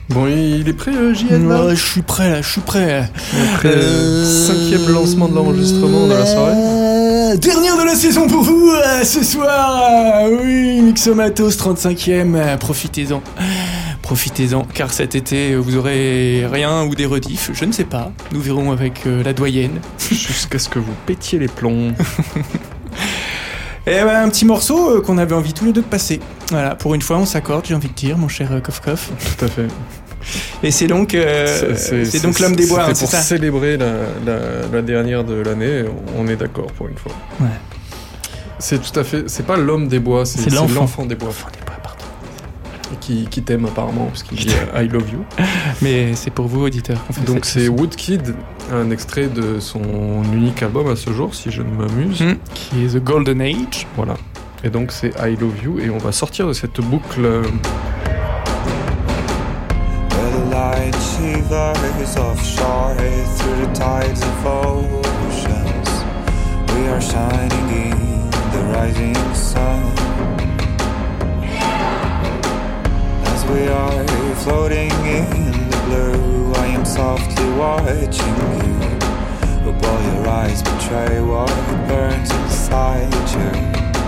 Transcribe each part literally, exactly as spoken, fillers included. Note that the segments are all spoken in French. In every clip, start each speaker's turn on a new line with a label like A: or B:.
A: Bon, il est prêt, euh, J N là ?
B: Ouais, je suis prêt là, je suis prêt.
A: Après euh... cinquième lancement de l'enregistrement de la soirée.
B: Euh, dernière de la saison pour vous, euh, ce soir. Euh, oui, Mixomatos trente-cinquième, euh, profitez-en. Profitez-en, car cet été, vous aurez rien ou des rediffs, je ne sais pas. Nous verrons avec euh, la doyenne.
A: Jusqu'à ce que vous pétiez les plombs.
B: Et ben, un petit morceau euh, qu'on avait envie tous les deux de passer. Voilà, pour une fois on s'accorde, j'ai envie de dire, mon cher euh, Kof Kof.
A: Tout à fait.
B: Et c'est donc, euh, c'est, c'est, c'est donc c'est, l'homme des bois, hein, c'est
A: pour
B: ça.
A: célébrer la, la, la dernière de l'année, on est d'accord pour une fois.
B: Ouais.
A: C'est tout à fait, c'est pas l'homme des bois, c'est,
B: c'est, l'enfant.
A: c'est l'enfant des bois.
B: L'enfant des bois, pardon.
A: Qui, qui t'aime apparemment, parce qu'il dit I love you.
B: Mais c'est pour vous, auditeurs. Qu'on fait
A: donc c'est chanson. Woodkid, un extrait de son unique album à ce jour, si je ne m'amuse.
B: Mmh, qui est The Golden Age.
A: Voilà. Et donc c'est I love you, et on va sortir de cette boucle.
C: Light shivers offshore through the tides of oceans. We are shining in the rising sun. As we are floating in the blue, I am softly watching you. But while your eyes betray what burns inside you.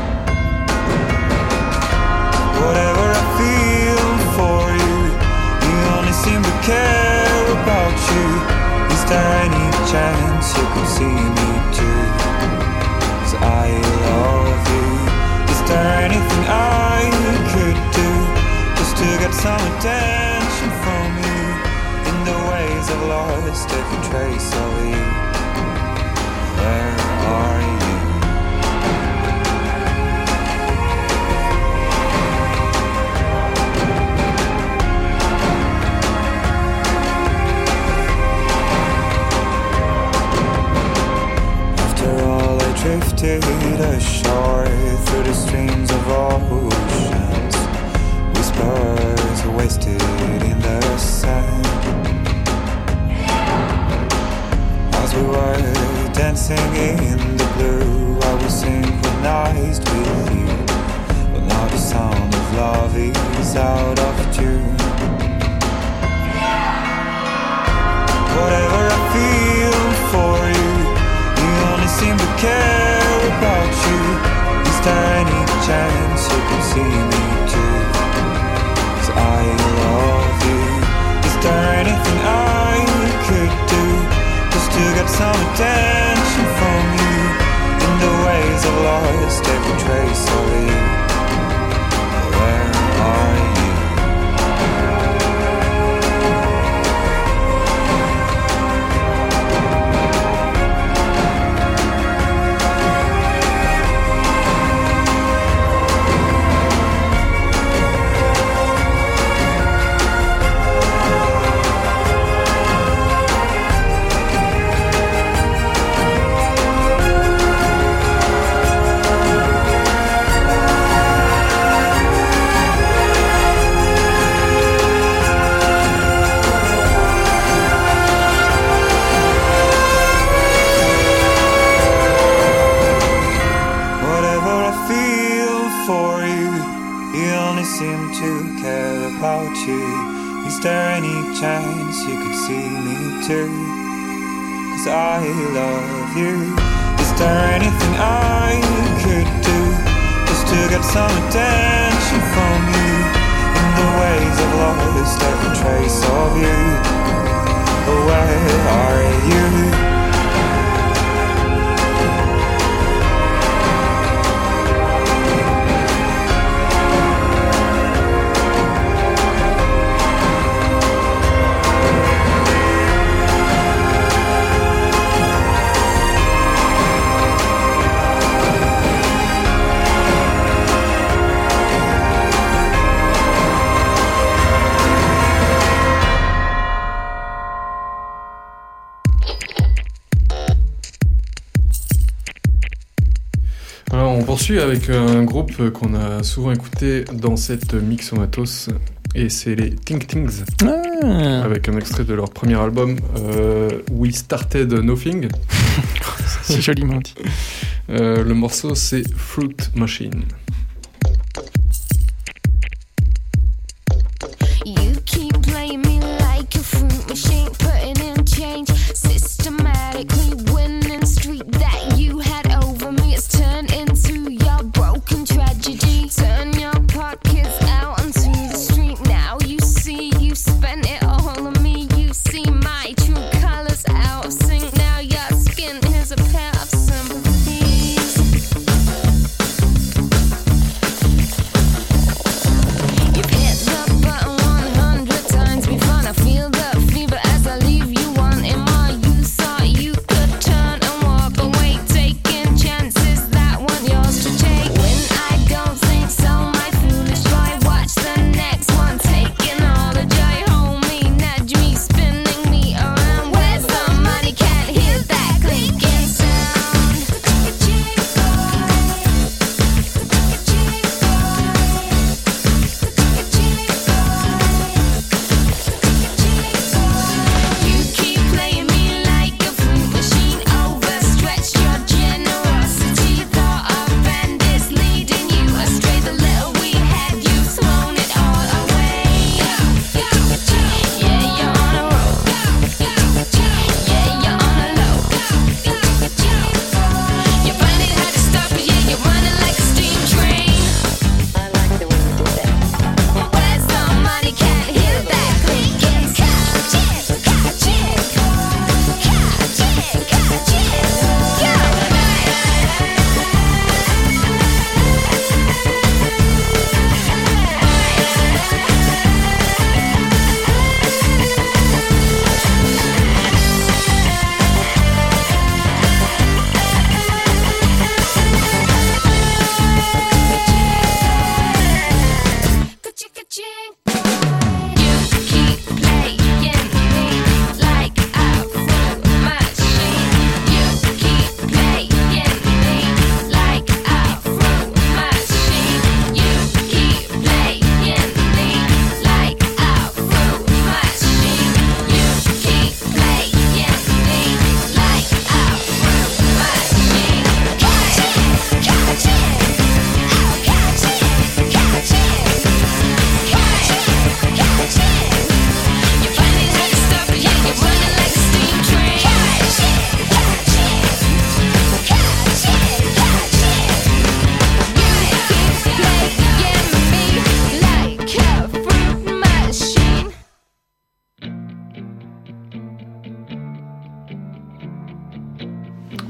C: Whatever I feel for you, seem to care about you. Is there any chance you could see me too? 'Cause I love you. Is there anything I could do just to get some attention from you? In the ways I've lost every trace of you. Where are you? Drifted ashore through the streams of oceans. Whispers wasted in the sand. As we were dancing in the blue, I was synchronized with you. But now the sound of love is out of tune. Whatever I feel for you, you only seem to care about you. Is there any chance you can see me too? 'Cause I love you. Is there anything I could do just to get some attention from you? In the ways I've lost every trace of you. Where are you? I love you. Is there anything I could do just to get some attention from you? In the ways I've lost every trace of you. But where are you?
A: On poursuit avec un groupe qu'on a souvent écouté dans cette Mixomatos, et c'est les Think Things, ah. avec un extrait de leur premier album, euh, We Started Nothing.
B: C'est joliment dit.
A: Euh, le morceau c'est Fruit Machine.
D: You keep playing me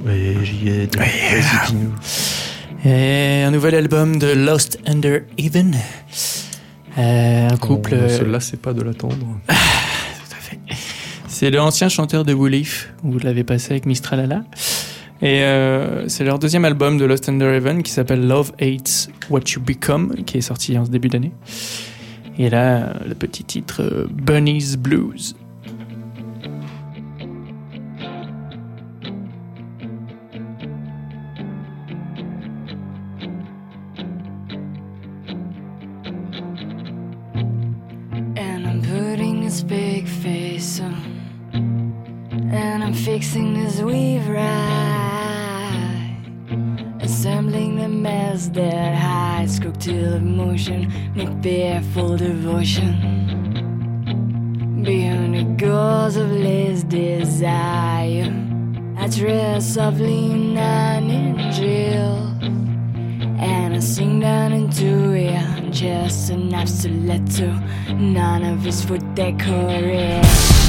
A: Ouais, j'y ai.
B: Ouais. Vas-y, dis-nous. Et un nouvel album de Lost Under Heaven. Euh, un couple.
A: On se lasse pas de l'attendre.
B: Ah, tout à fait. C'est l'ancien chanteur de Woolif. Vous l'avez passé avec Mistralala. Et euh, c'est leur deuxième album de Lost Under Heaven qui s'appelle Love Hates What You Become, qui est sorti en ce début d'année. Et là, le petit titre euh, Bunny's Blues.
D: And I'm putting this big face on, and I'm fixing this weave right, assembling the mess that hides cocktail emotion, make fearful devotion. Beyond the gauze of less desire, I dress softly in an angel, and I sing down into it, just an absolute, none of it's for decoration.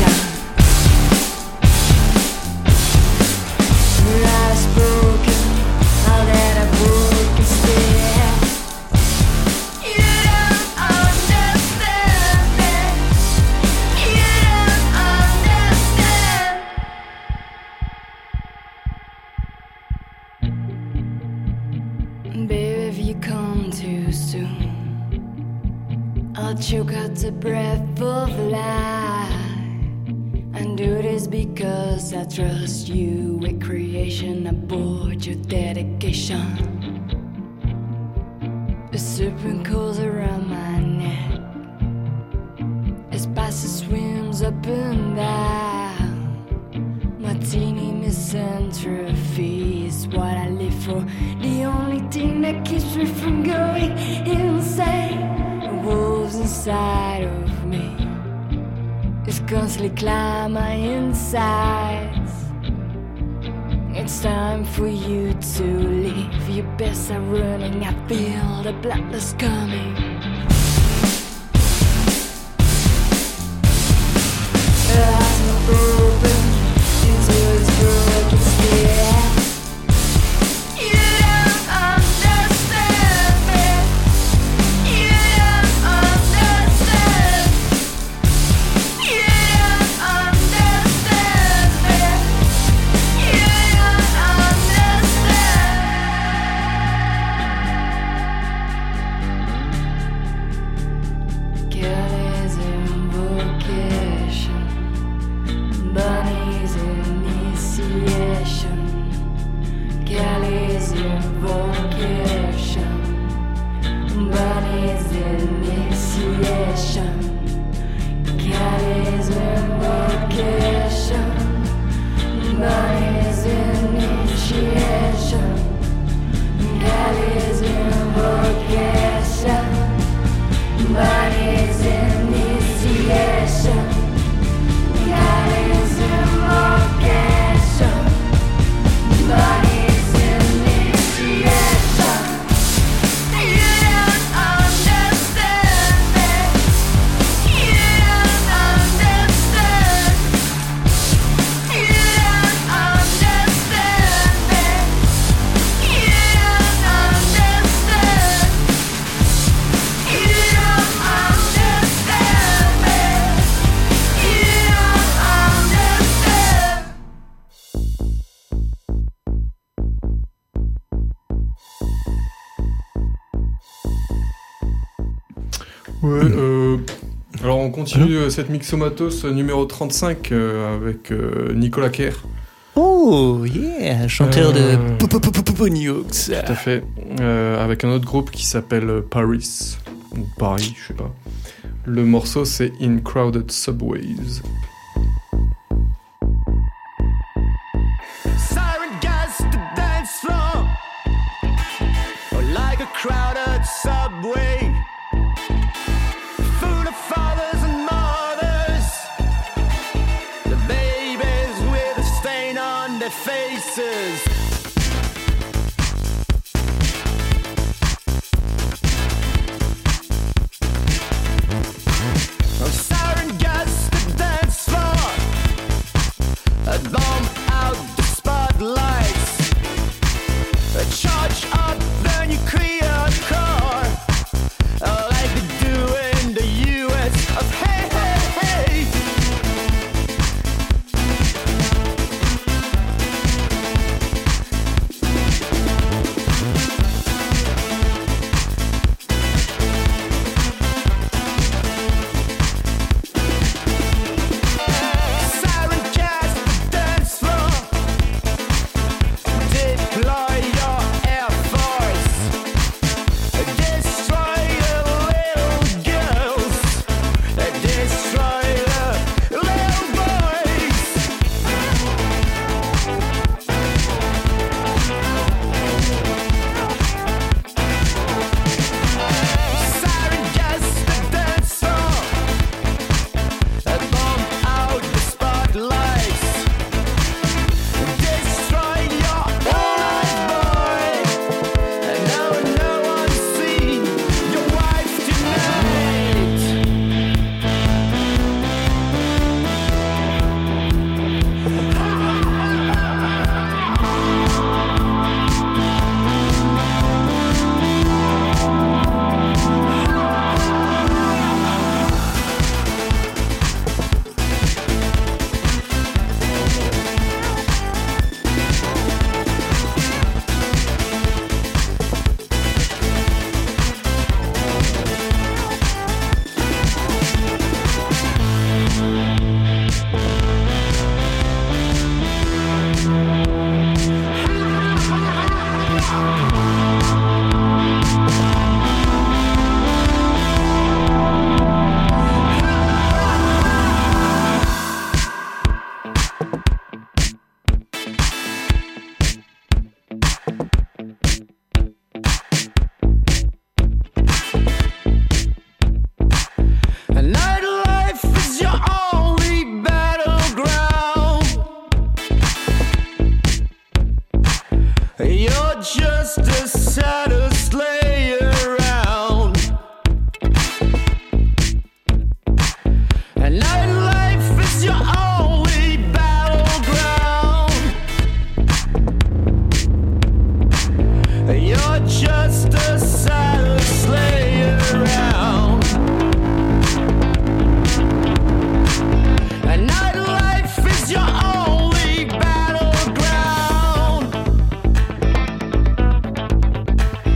D: I've spoken, all that I've broken still. You don't understand me. You don't understand. Baby, if you come too soon, I'll choke out the breath of life. And do this because I trust you with creation. I board your dedication. A serpent calls around my neck as spicy swims up and down. Martini misanthropy is what I live for. The only thing that keeps me from going insane. Wolves inside of me is constantly climb my insides. It's time for you to leave. Your best are running. I feel the bloodlust coming. Eyes are open into its broken steel. You don't understand me. You don't understand. You don't understand me. You don't understand. Kelly's invocation, Bunny's initiation. Kelly's invocation, Bunny's initiation. Kelly's invocation, Bunny's initiation. Kelly's invocation, Bunny's initiation. Kelly's invocation, Bunny's initiation. You don't understand me. You don't understand. You don't understand me. You don't understand. You don't understand me. You don't understand.
A: Ouais, euh, alors on continue euh, cette Mixomatos euh, numéro trente-cinq euh, avec euh, Nicolas Kerr.
B: Oh, yeah, chanteur
A: Euh,
B: de Ponyhawks.
A: Tout à fait. Euh, avec un autre groupe qui s'appelle euh, Paris. Ou Paris, je sais pas. Le morceau c'est In Crowded Subways.
E: Siren gas the dance floor, or like a crowded subway, full of fathers and mothers, the babies with a stain on their faces. Oh, siren gas the dance floor, a bomb out the spotlights. charge up, then you clear the car, uh, like they do in the U S of hey, hey, hey. Siren cast the dance floor, deploy your air force, destroy the little girls, destroy the little boys. Siren cast the dance floor, bomb out the spotlights, destroy your life, boy. And now no one see your wife tonight. And nightlife is your only battleground. You're just a saddest lay around. And nightlife is your only battleground. You're just a saddest lay around. And nightlife is your only battleground.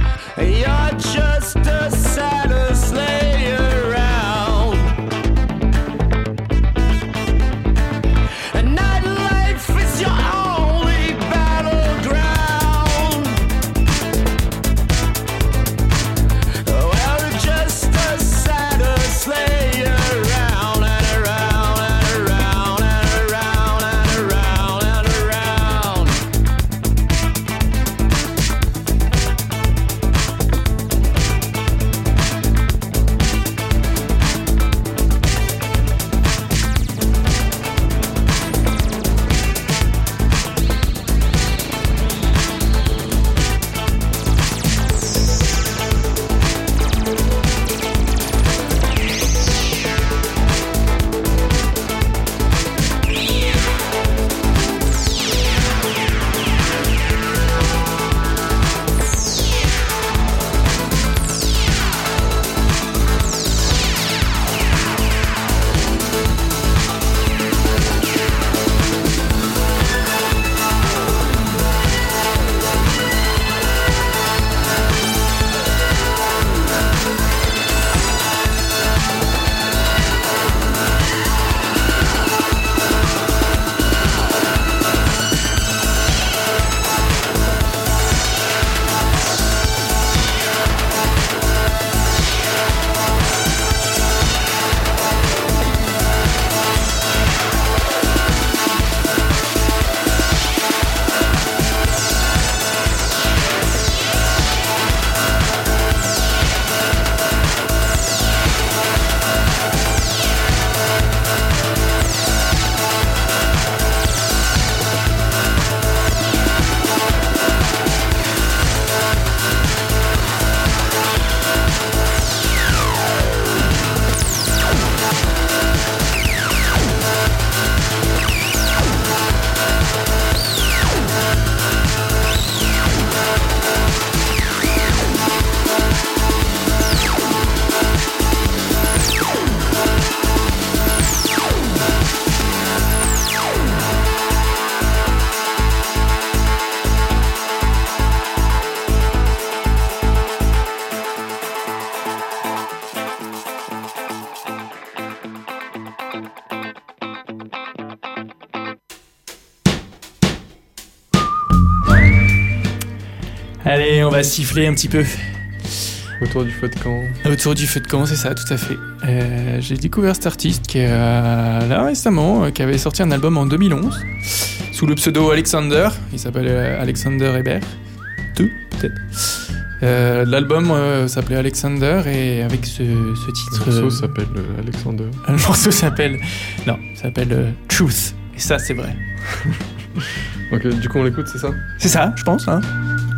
B: Allez, on va siffler un petit peu.
A: Autour du feu de camp.
B: Autour du feu de camp, c'est ça, tout à fait. Euh, j'ai découvert cet artiste qui est euh, là récemment, euh, qui avait sorti un album en deux mille onze sous le pseudo Alexander. Il s'appelle euh, Alexander Hébert. Deux, peut-être. Euh, l'album euh, s'appelait Alexander et avec ce, ce titre.
A: Le morceau
B: euh,
A: s'appelle euh, Alexander.
B: Le morceau s'appelle. Non, s'appelle euh, Truth. Et ça, c'est vrai.
A: Ok, du coup, on l'écoute, c'est ça?
B: C'est ça, je pense, hein.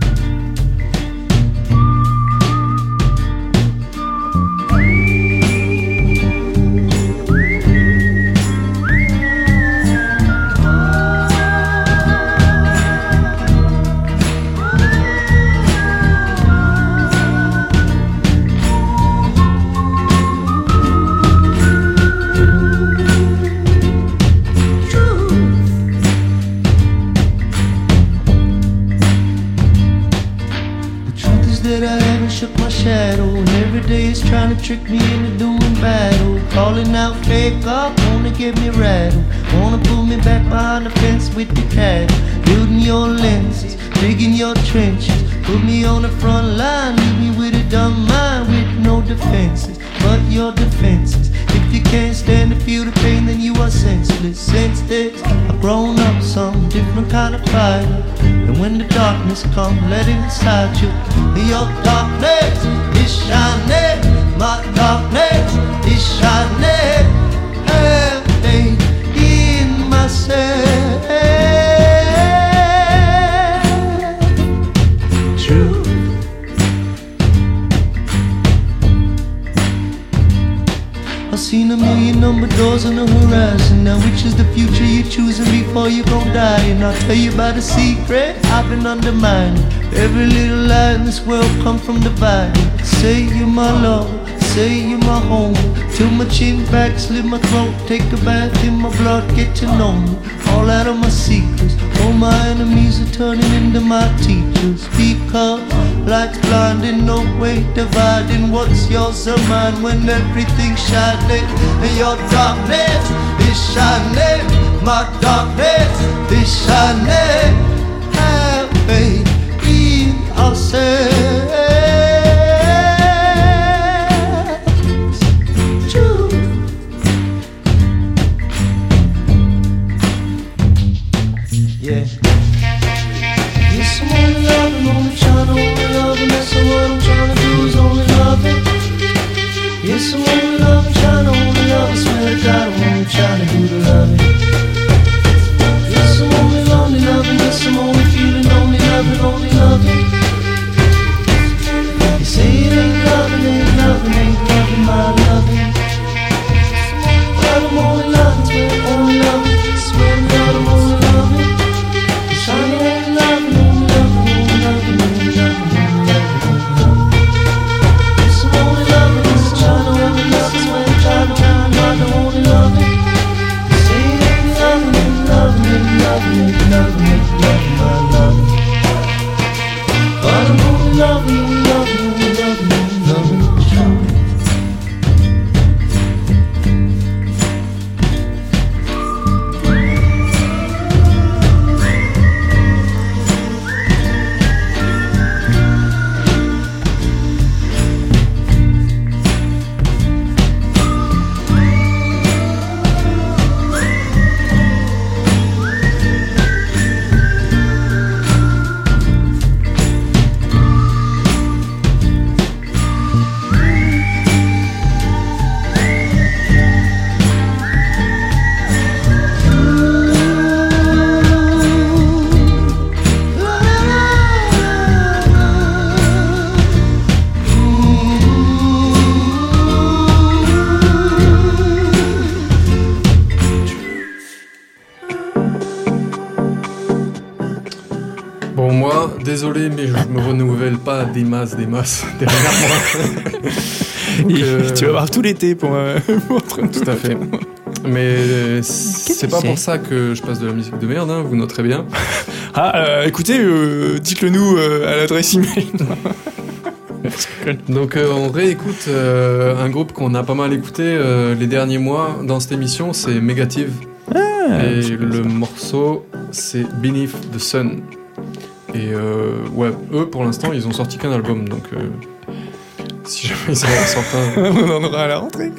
F: Trick me into doing battle, calling out fake up, wanna get me rattled, wanna pull me back behind the fence with the cattle, building your lenses, digging your trenches, put me on the front line, leave me with a dumb mind with no defenses, but your defenses, if you can't stand to feel the pain then you are senseless, since this, I've grown up some different kind of fighter, and when the darkness comes, let it inside you, your darkness is shining. My darkness is shining, hey, in myself. True. I've seen a million number doors on the horizon. Now which is the future you're choosing before you gon' die? And I'll tell you about a secret I've been undermining. Every little lie in this world comes from dividing. Say you're my love, say you're my home. Till my chin back, slit my throat, take a bath in my blood, get to know me. All out of my secrets, all my enemies are turning into my teachers. Because light's blinding, no way dividing what's yours or mine when everything's shining. And your darkness is shining, my darkness is shining. Have faith in ourselves. Yes, I'm only loving, trying to only love. I swear to God, I'm only trying to do the loving. Yes, I'm only lonely loving. Yes, I'm only feeling only loving, only loving. You say it ain't loving, ain't loving, ain't loving, my loving. But I'm only loving, swear only loving. Swear to God, I'm only loving. Trying to only loving, only loving, only loving, only loving, only loving, only loving. Yes, I'm only loving. Trying to only love is when I'm trying to trying to only love it. Say it ain't loving, ain't loving, ain't loving, ain't loving, ain't loving, my love. But I'm only loving, only loving, only loving, only loving, loving.
A: Désolé, mais je me renouvelle pas des masses, des masses derrière moi. Donc, euh...
B: Tu vas avoir tout l'été pour, euh, pour
A: tout à fait. Mais c'est pas pour ça que je passe de la musique de merde, hein, vous noterez bien.
B: Ah, euh, écoutez, euh, dites-le nous euh, à l'adresse email.
A: Donc euh, on réécoute euh, un groupe qu'on a pas mal écouté euh, les derniers mois dans cette émission, c'est Megative. Ah, et le morceau, c'est Beneath the Sun. Et euh, ouais, eux pour l'instant ils ont sorti qu'un album, donc euh, si jamais ils en sortent un,
B: On en aura à la rentrée.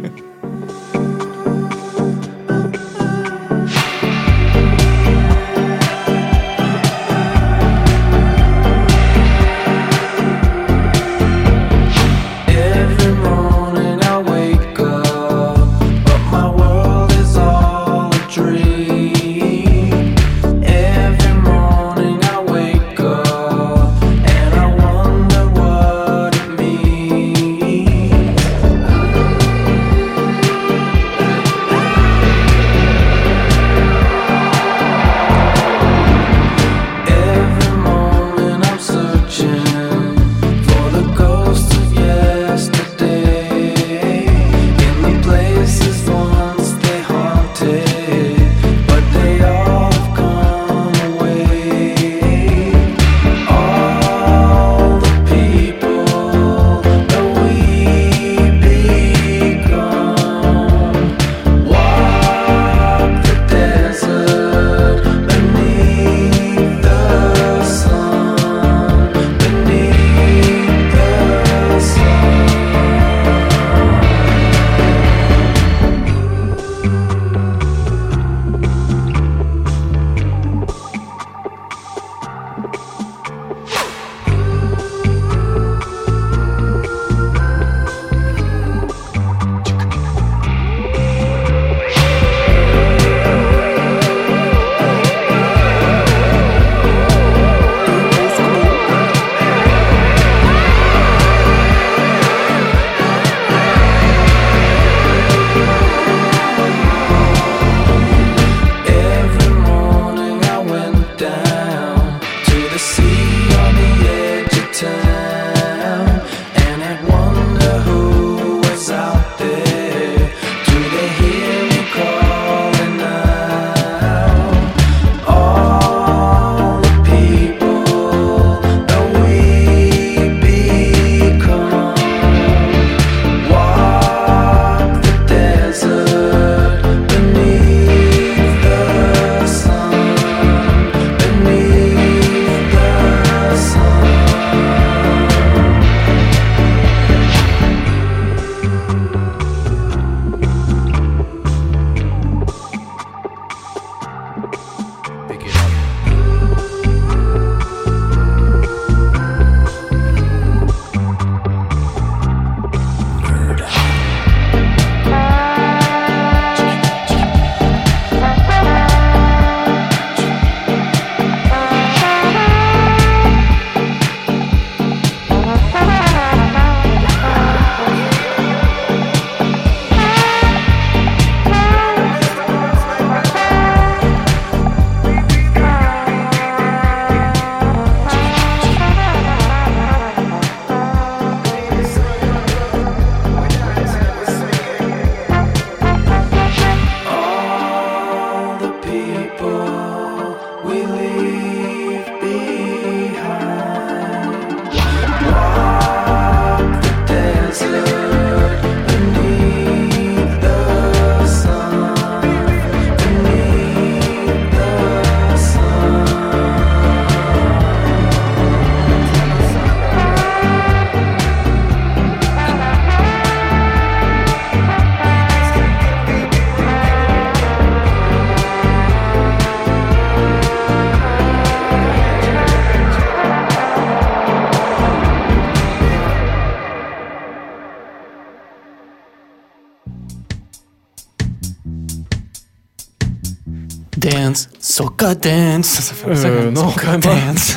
B: Dance, soca dance. Ça fait ça,
A: Euh, non, quand même pas.
B: dance.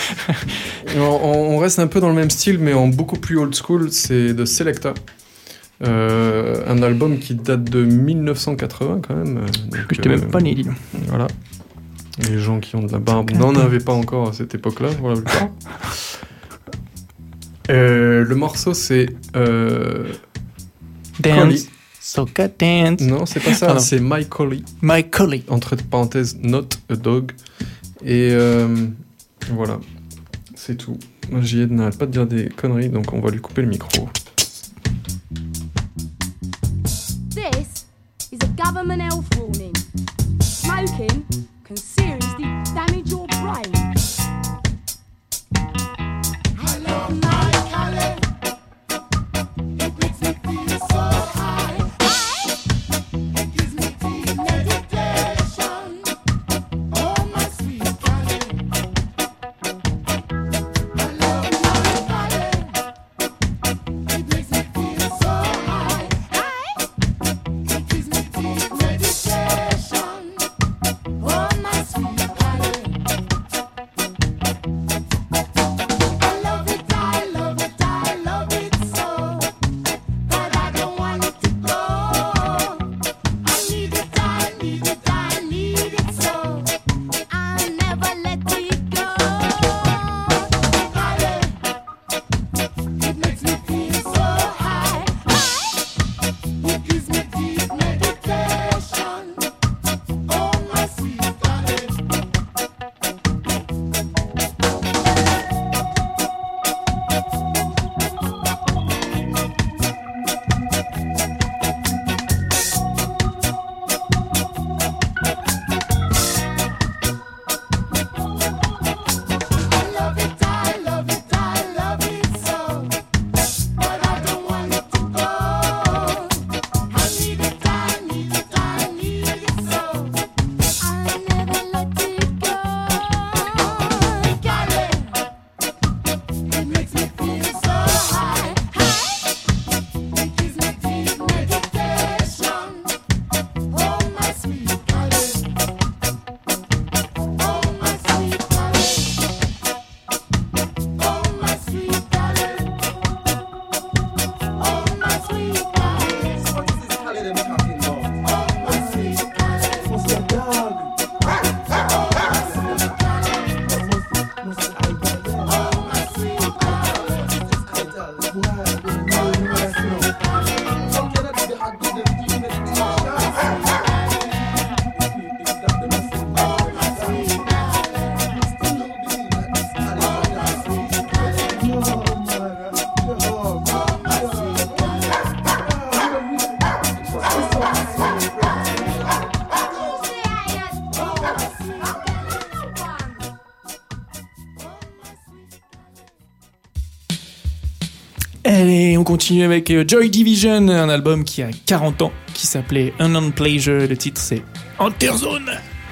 A: on, on reste un peu dans le même style, mais en beaucoup plus old school. C'est de Selecta. Euh, un album qui date de dix-neuf cent quatre-vingts quand même. Donc,
B: Que j'étais même pas né, dis donc.
A: Voilà. Les gens qui ont de la barbe n'en avaient pas encore à cette époque-là, pour la plupart. Euh, le morceau, c'est euh,
B: Dance,
A: Collie.
B: soca dance.
A: Non, c'est pas ça,
B: Pardon.
A: c'est My Collie.
B: My collie.
A: Entre parenthèses, not a dog. Et euh, voilà, c'est tout. J D n'arrête pas de dire des conneries, donc on va lui couper le micro.
G: This is a government health warning. Smoking can seriously damage your brain.
B: Allez, on continue avec Joy Division, un album qui a quarante ans, qui s'appelait Unknown Pleasure. Le titre, c'est Enterzone.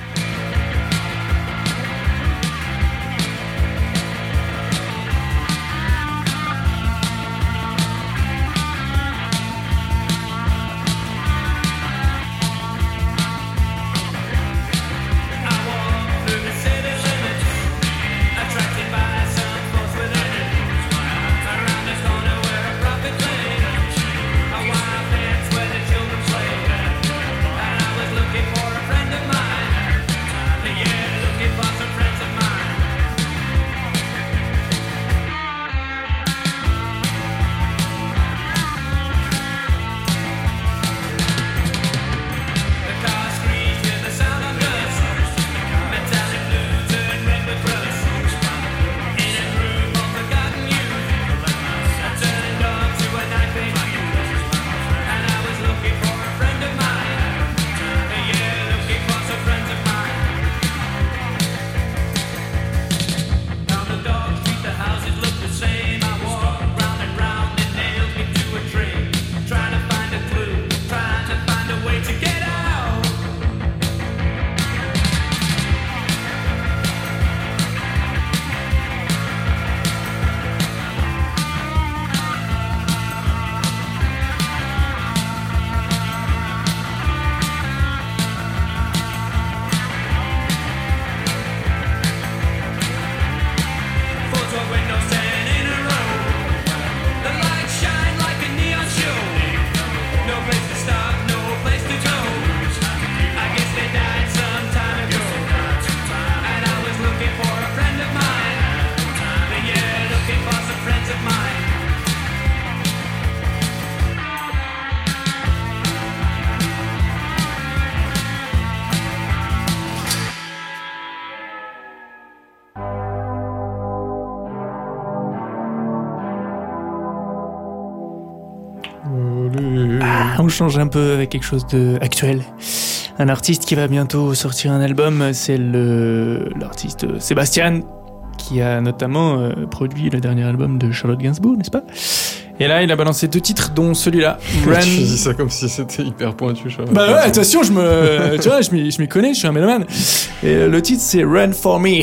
B: On change un peu avec quelque chose d'actuel. Un artiste qui va bientôt sortir un album, c'est le, l'artiste Sébastien, qui a notamment euh, produit le dernier album de Charlotte Gainsbourg, n'est-ce pas ? Et là, il a balancé deux titres, dont celui-là.
A: Run... tu dis ça comme si c'était hyper pointu. Je
B: bah ouais, attention, je me, tu vois, je m'y, je m'y connais, je suis un mélomane. Et le titre, c'est Run For Me.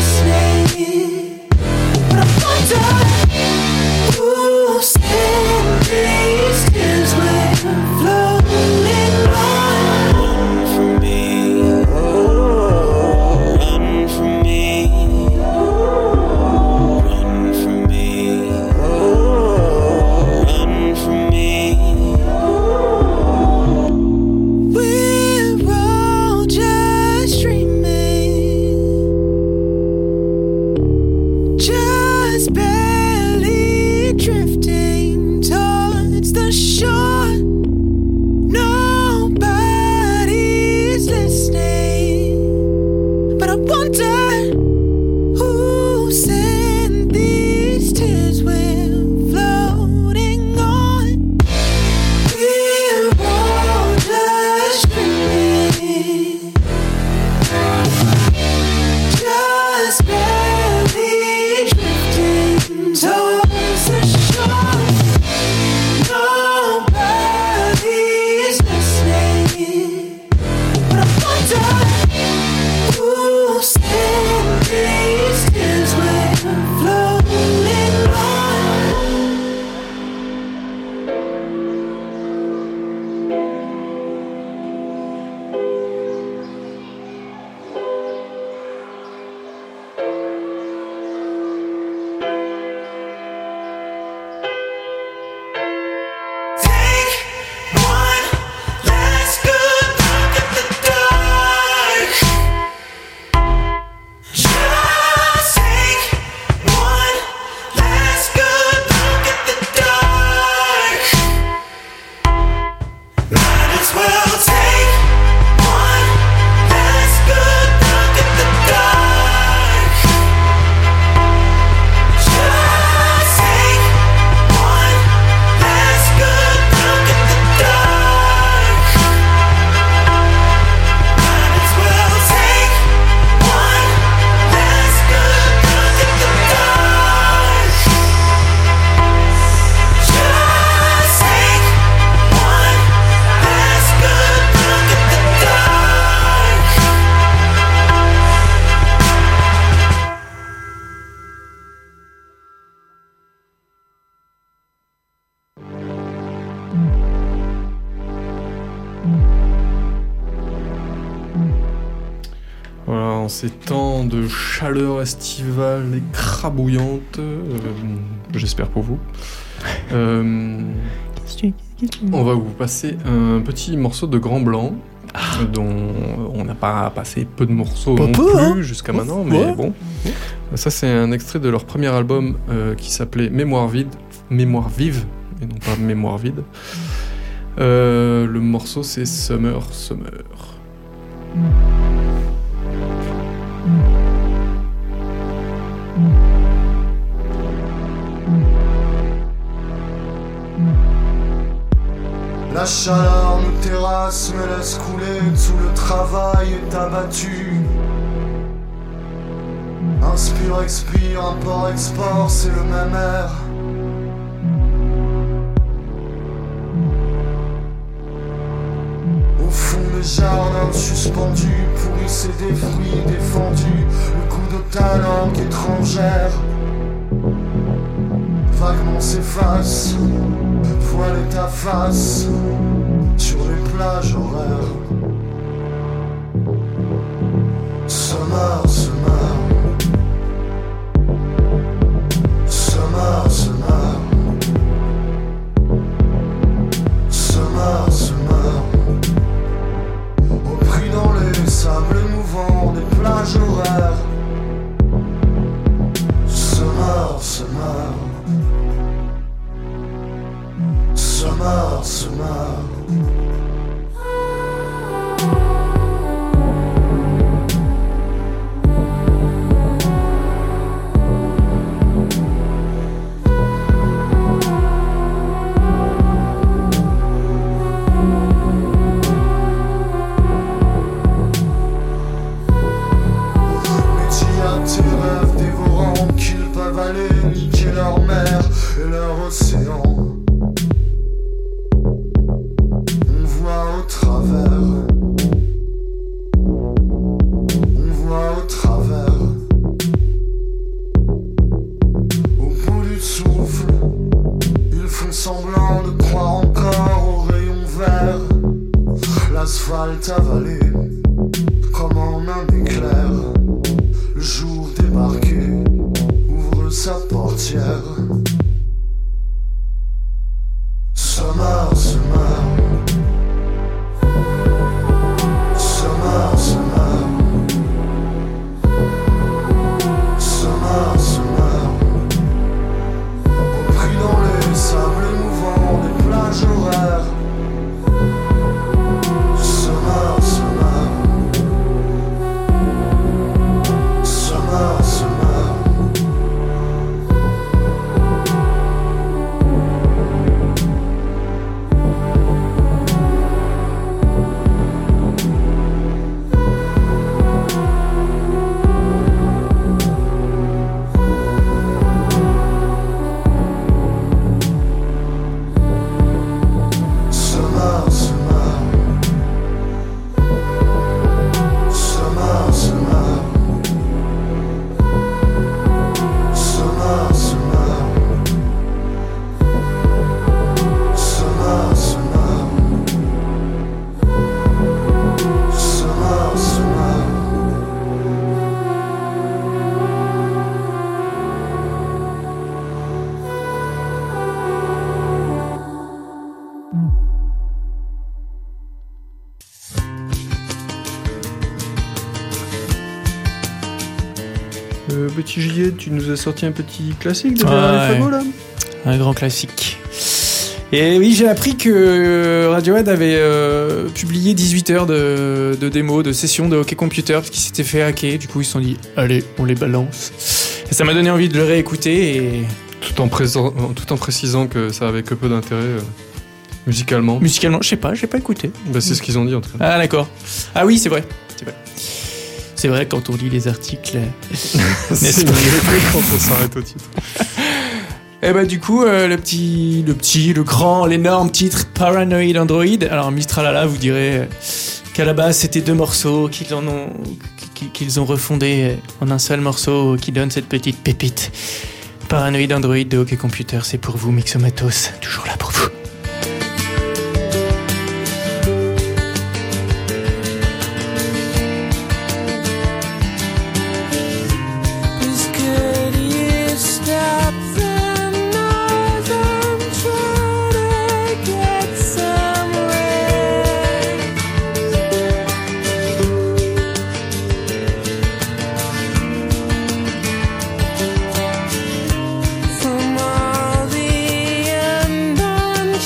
H: Stand
C: as well take one last good look at the dark. Just take one last good look at the dark. Might as well take one last good look at the dark. Just take one last good look at the dark.
A: Voilà, en ces temps de chaleur estivale écrabouillante, euh, j'espère pour vous, euh, on va vous passer un petit morceau de Grand Blanc, dont on n'a pas passé peu de morceaux
B: Pas
A: non
B: peu,
A: plus
B: hein.
A: jusqu'à maintenant, mais
B: Ouais.
A: bon. Ça, c'est un extrait de leur premier album euh, qui s'appelait Mémoire vide, Mémoire vive, et non pas Mémoire vide. Euh, le morceau, c'est Summer, Summer.
H: La chaleur nous terrasse, me laisse couler, tout le travail est abattu. Inspire, expire, import, export, c'est le même air. Au fond des jardins suspendus, pourrissent des fruits défendus, le coup de ta langue étrangère vaguement s'efface, voiler ta face sur les plages horaires. Summer, summer, summer, summer, summer, summer, repris dans les sables mouvants des plages horaires. Summer, summer, summer, summer. Tes rêves dévorants qu'ils peuvent aller niquer leur mer et leur océan. On voit au travers, on voit au travers. Au bout du souffle, ils font semblant de croire encore aux rayons verts. L'asphalte avalé comme en un éclair. Le jour débarqué ouvre sa portière. Summer, summer, summer, summer, summer, summer, repris dans les sables mouvants des plages horaires. Summer, summer, summer, summer. Summer, summer, summer, summer, summer, summer, summer, summer, summer, summer.
A: Euh, petit J, tu nous as sorti un petit classique de
B: Ouais.
A: Bernard Fago là.
B: Un grand classique. Et oui, j'ai appris que Radiohead avait euh, publié dix-huit heures de, de démos, de sessions de Hockey Computer parce qu'ils s'étaient fait hacker. Du coup, ils se sont dit, allez, on les balance. Et ça m'a donné envie de le réécouter. Et...
A: Tout, en présent, tout en précisant que ça avait que peu d'intérêt euh, musicalement.
B: Musicalement, je sais pas, j'ai pas écouté.
A: Bah, c'est ce qu'ils ont dit en tout cas.
B: Ah, d'accord. Ah oui, c'est vrai. C'est vrai. C'est vrai, quand on lit les articles.
A: C'est vrai quand on s'arrête au titre.
B: Et bah du coup, euh, le petit, le petit, le grand, l'énorme titre Paranoid Android. Alors Mistralala, vous direz euh, qu'à la base c'était deux morceaux qu'ils en ont, qu'ils ont refondés en un seul morceau qui donne cette petite pépite. Paranoid Android de Hockey Computer, c'est pour vous Mixomatos, toujours là pour vous.
I: From all the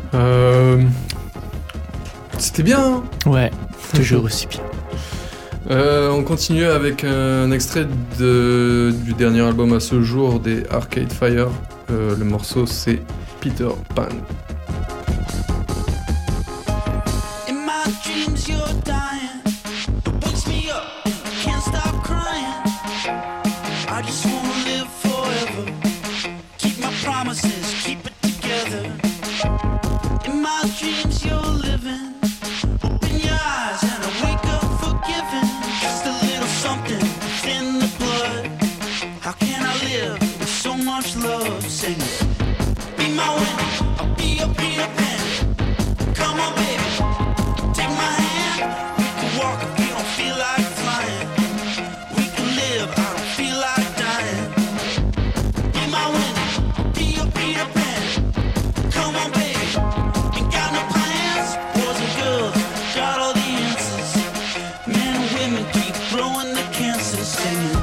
A: Euh... C'était bien, hein.
B: Ouais, toujours aussi bien.
A: Euh, on continue avec un extrait de, du dernier album à ce jour des Arcade Fire. Euh, le morceau c'est Peter Pan.
E: In my dreams you're dying. It wakes me up and I can't stop crying. I just wanna live forever. Keep my promises, keep it together. In my dreams you're living. Open your eyes and I wake up forgiven. Just a little something in the blood. How can I live with so much love? Sing it. Be my Wendy, I'll be your Peter Pan. Come on, baby, take my hand. We can walk if we don't feel like flying. We can live, I don't feel like dying. Be my Wendy, I'll be your Peter Pan. Come on, baby, ain't got no plans. Boys and girls, got all the answers. Men and women keep throwing the cancer, singing.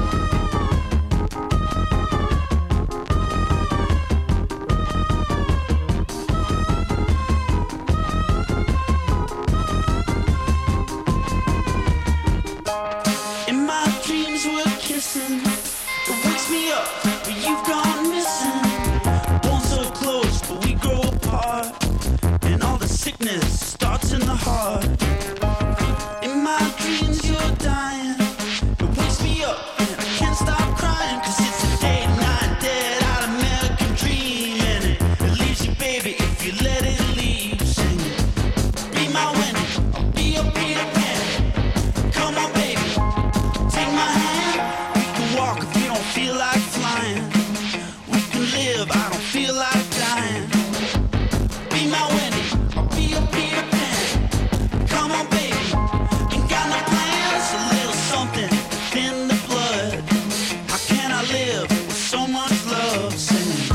E: In my dreams we're kissing. It wakes me up when you've gone missing. Bones so close but we grow apart. And all the sickness starts in the heart. In my dreams you're dying. It wakes me up and I can't stop crying. Cause it's a day night dead out American dream. And it, it leaves you baby if you let it leave. Sing it. Be my Wendy, I'll be your Peter Pan. Come on baby, take my hand. We can walk if we don't feel like flying. We can live, I don't feel like dying. Be my Wendy, I'll be your Peter Pan. Come on baby, ain't got no plans. A little something in the blood. How can I live with so much love? Singing.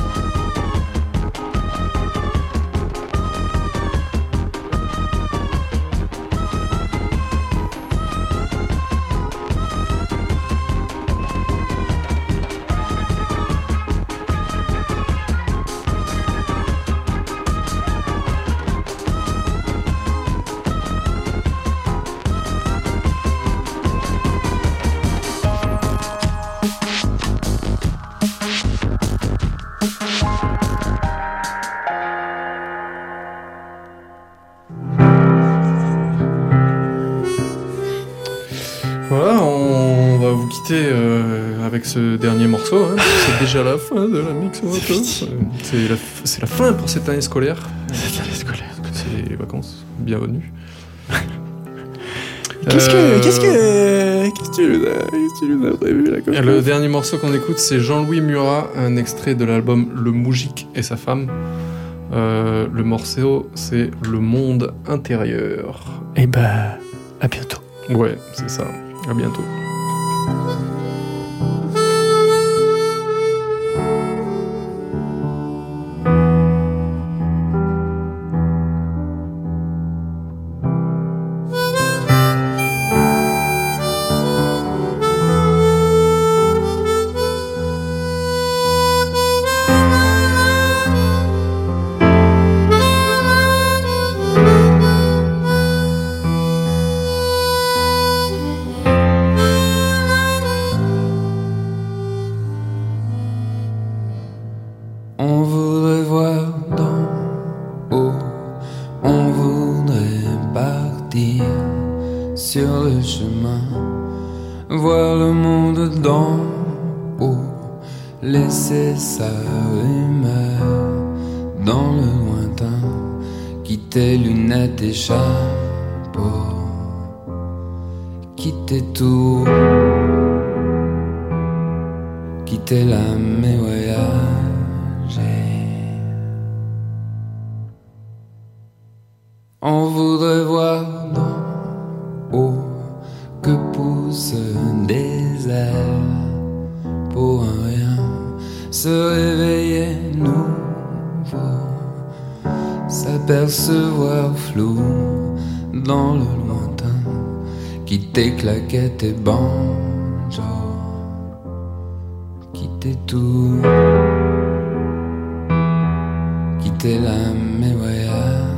A: Voilà, on va vous quitter euh, avec ce dernier morceau. Hein. C'est déjà la fin de la Mix Motos. C'est la, c'est la fin pour cette année scolaire.
B: Cette année scolaire.
A: C'est les vacances. Bienvenue.
B: Qu'est-ce que,
A: Euh,
B: qu'est-ce que, qu'est-ce que tu nous as, qu'est-ce que tu nous as prévu là comme
A: Le dernier morceau qu'on écoute, c'est Jean-Louis Murat, un extrait de l'album Le Moujik et sa femme. Euh, le morceau, c'est Le Monde Intérieur.
B: Eh ben, à bientôt.
A: Ouais, c'est ça. À bientôt.
I: On voudrait voir d'en haut, on voudrait partir sur le chemin, voir le monde d'en haut, laisser sa rumeur dans le lointain, quitter lunettes et chapeau, quitter tout, quitter l'âme et voyager. On voudrait voir d'en haut que poussent des ailes pour un rien, se réveiller nouveau, s'apercevoir flou dans le lointain, quitter claquettes et banjo, quitter tout, quitter l'âme et voyager.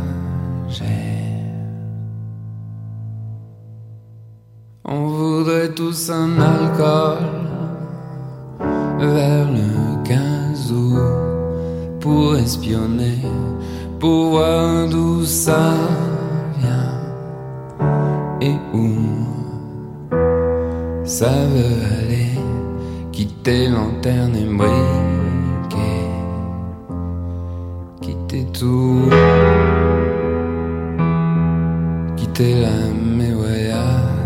I: tous un alcool vers le quinze août pour espionner, pour voir d'où ça vient et où ça veut aller, quitter lanterne et briquet, quitter tout, quitter l'âme et voyager.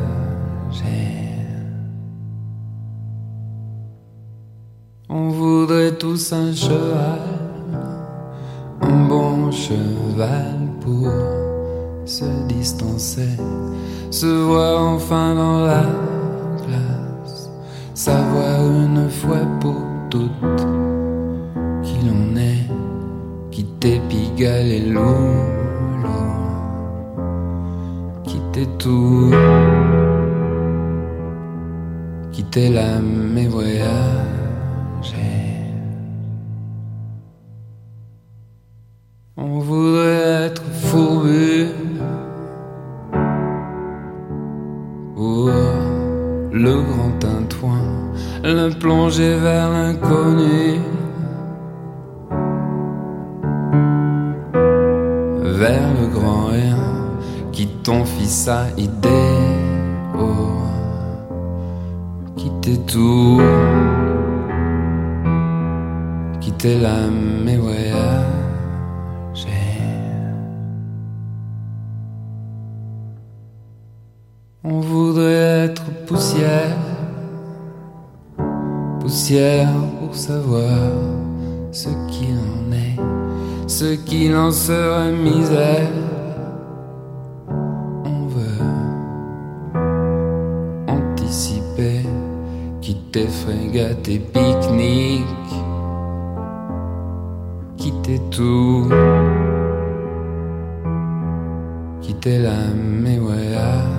I: On voudrait tous un cheval, un bon cheval pour se distancer, se voir enfin dans la glace, savoir une fois pour toutes qui l'on est, quitter Pigalle et Loulou, quitter tout, quitter l'âme et voyager. On voudrait être fourbu pour le grand tintouin, le plonger vers l'inconnu, vers le grand rien qui ton fils a idée, oh, quitter tout, quitter l'âme et voyager. On voudrait être poussière, poussière pour savoir ce qu'il en est, ce qu'il en serait misère. On veut anticiper, quitter frégate et pique-nique, quitter tout, quitter l'âme et voyager.